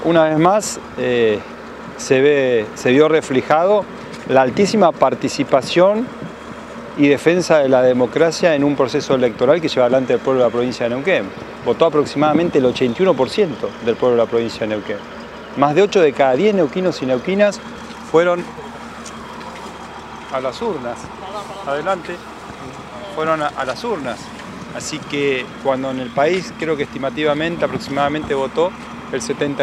una vez más se vio reflejado la altísima participación y defensa de la democracia en un proceso electoral que lleva adelante el pueblo de la provincia de Neuquén. Votó aproximadamente el 81% del pueblo de la provincia de Neuquén. Más de 8 de cada 10 neuquinos y neuquinas fueron a las urnas. Adelante. Fueron a las urnas. Así que cuando en el país, creo que estimativamente, aproximadamente votó el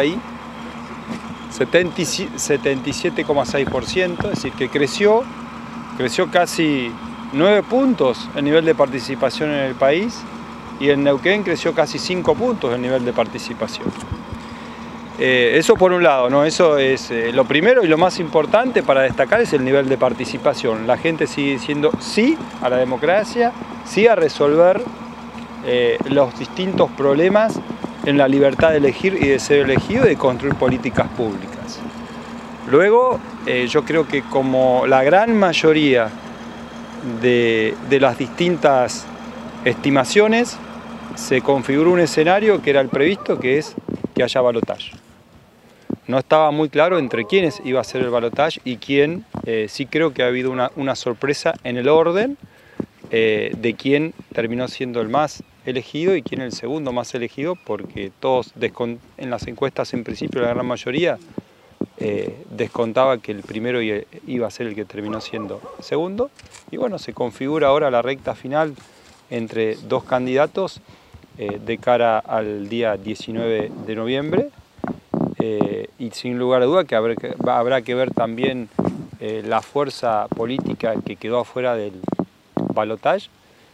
77,6%, es decir, que creció casi 9 puntos el nivel de participación en el país, y en Neuquén creció casi 5 puntos el nivel de participación. Eso por un lado, ¿no? Eso es lo primero y lo más importante para destacar, es el nivel de participación. La gente sigue diciendo sí a la democracia, sí a resolver los distintos problemas en la libertad de elegir y de ser elegido y de construir políticas públicas. Luego, yo creo que como la gran mayoría de las distintas estimaciones, se configuró un escenario que era el previsto, que es que haya balotaje. No estaba muy claro entre quiénes iba a ser el balotaje y quién. Sí creo que ha habido una sorpresa en el orden de quién terminó siendo el más elegido y quién el segundo más elegido, porque todos en las encuestas, en principio la gran mayoría descontaba que el primero iba a ser el que terminó siendo segundo. Y bueno, se configura ahora la recta final entre dos candidatos de cara al día 19 de noviembre, y sin lugar a duda que habrá que ver también la fuerza política que quedó afuera del balotaje,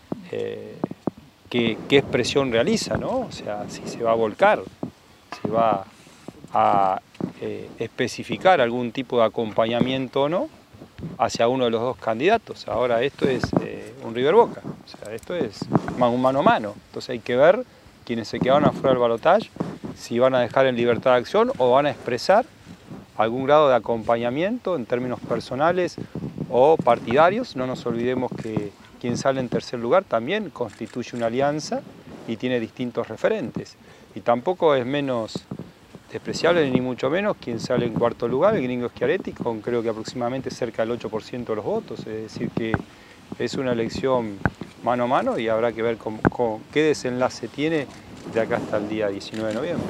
qué expresión realiza, ¿no? O sea, si se va a volcar, si va a especificar algún tipo de acompañamiento o no hacia uno de los dos candidatos. Ahora esto es un River Boca, o sea, esto es un mano a mano. Entonces hay que ver quienes se quedaron afuera del balotaje, si van a dejar en libertad de acción o van a expresar algún grado de acompañamiento en términos personales o partidarios. No nos olvidemos que quien sale en tercer lugar también constituye una alianza y tiene distintos referentes. Y tampoco es menos despreciable, ni mucho menos, quien sale en cuarto lugar, el gringo Schiaretti, con creo que aproximadamente cerca del 8% de los votos. Es decir, que es una elección mano a mano y habrá que ver qué desenlace tiene de acá hasta el día 19 de noviembre.